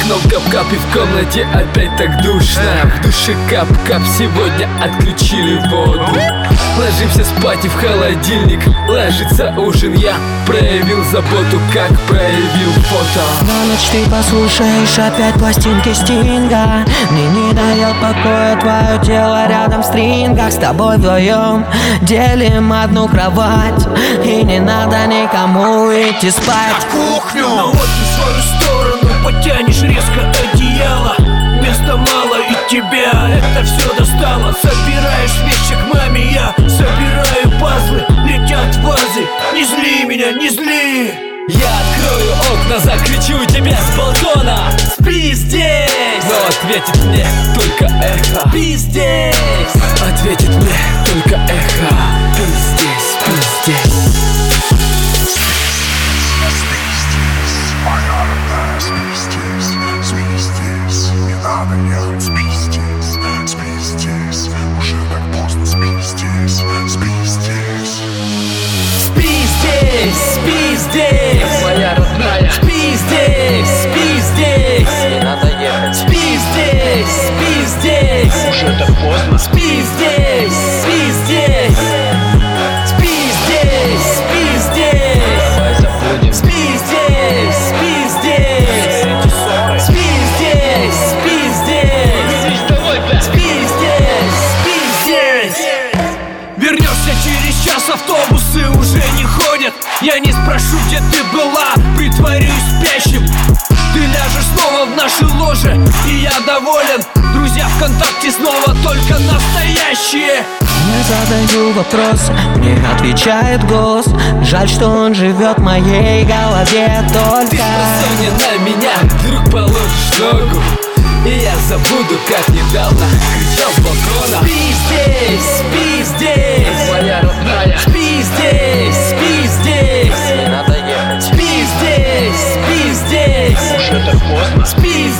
окном кап-кап и в комнате опять так душно. В душе кап-кап, сегодня отключили воду. Ложимся спать и в холодильник ложится ужин. Я проявил заботу, как проявил фото. На ночь ты послушаешь опять пластинки Стинга. Мне не дает покоя твое тело рядом в стрингах. С тобой вдвоем делим одну кровать, и не надо никому идти спать. На кухню! Но вот ты в свою сторону потянешь резко одеяло. Места мало и тебя это все достало. Собираешь вещи к маме, я собираю пазлы. Летят вазы, не зли меня, не зли. Я открою окна, закричу тебе с балкона: спи здесь! Но ответит мне только эхо. Спи здесь! Ответит мне только эхо. Спи здесь, спи здесь. Надо ехать, спи здесь, уже так поздно, спи здесь, спи здесь. Спи здесь, спи здесь, моя родная. спи здесь, спи здесь. Не надо ехать. Спи здесь, спи здесь, Уже так поздно. спи здесь, спи здесь. Спи здесь, спи здесь. Давай забудем. Спи здесь, спи здесь. Спи здесь, спи здесь. Спи здесь, спи здесь. Вернешься через час, автобусы уже не ходят. Я не спрошу, где ты была, притворюсь спящим. Ты ляжешь снова в наше ложе, и я доволен. Друзья ВКонтакте снова только настоящие. Я задаю вопрос, мне отвечает голос. Жаль, что он живет в моей голове Ты только. посмотри на меня, вдруг положишь ногу, и я забуду, как недавно кричал с балкона: Спи здесь, спи здесь, моя родная. спи здесь, спи здесь. Не надо ехать. Спи здесь, спи здесь. Уже так поздно. Спи